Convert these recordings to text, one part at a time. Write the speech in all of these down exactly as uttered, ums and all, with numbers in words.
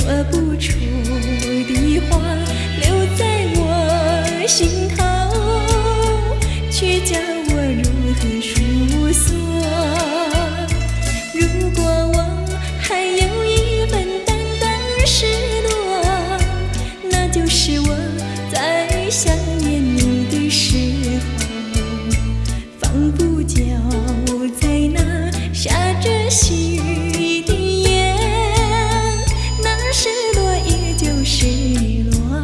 不出的话留在我心头，却叫我如何诉说。如果我还有一份淡淡失落，那就是我在想念你的时候，仿佛就在那下着细雨的夜，那失落也就失落。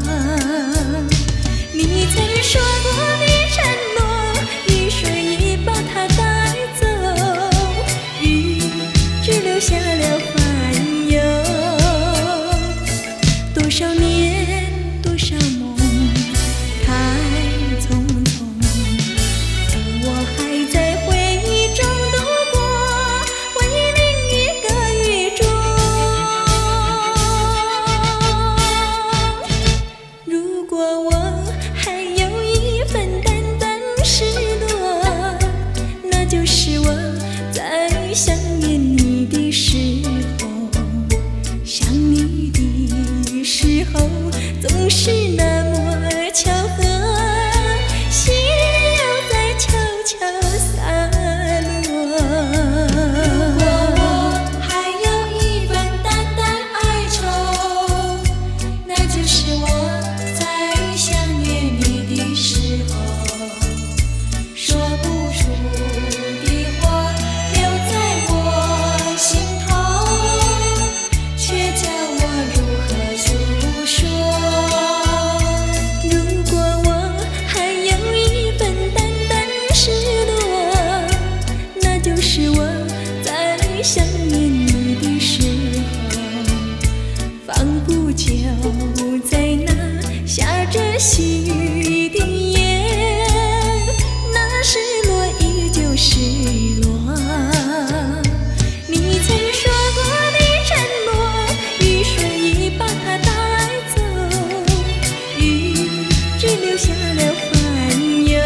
你曾说过的承诺，雨水已把它带走，雨只留下了烦忧。多少年，多少梦，太匆匆，我还在回忆中度过为另一个雨中。如果我还有一份淡淡失落，那就是我在想念你的时候，想你的时候总是那么巧合，心又在悄悄洒落。如果我还有一份淡淡哀愁，那就是我在想念你的时候，说不出的话留在我心头，却叫我如何诉说。如果我还有一份淡淡失落，那就是我在想念你的时候，仿佛就在那下着细雨的夜，那失落依旧失落。你曾说过的承诺，雨水已把它带走，雨只留下了烦忧。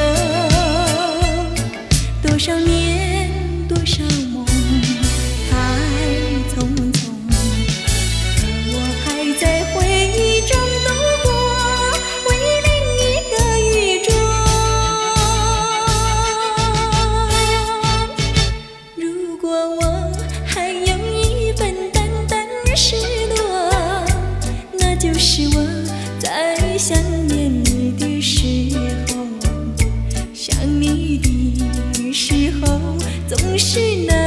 多少年，多少梦，太匆匆，我还在回忆中度过为另一个雨中。如果我还有一份淡淡失落，那就是我在想念你的时候，想你的时候总是那